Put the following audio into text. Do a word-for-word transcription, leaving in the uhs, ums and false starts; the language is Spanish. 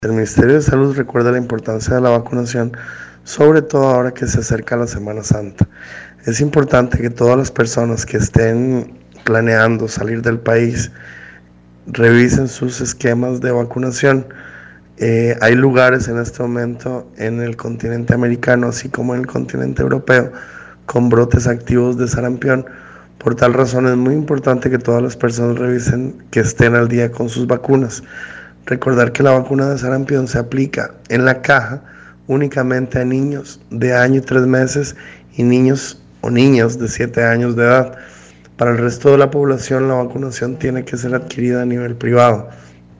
El Ministerio de Salud recuerda la importancia de la vacunación, sobre todo ahora que se acerca la Semana Santa. Es importante que todas las personas que estén planeando salir del país revisen sus esquemas de vacunación. Eh, hay lugares en este momento en el continente americano, así como en el continente europeo, con brotes activos de sarampión. Por tal razón es muy importante que todas las personas revisen que estén al día con sus vacunas. Recordar que la vacuna de sarampión se aplica en la caja únicamente a niños de año y tres meses y niños o niñas de siete años de edad. Para el resto de la población, la vacunación tiene que ser adquirida a nivel privado.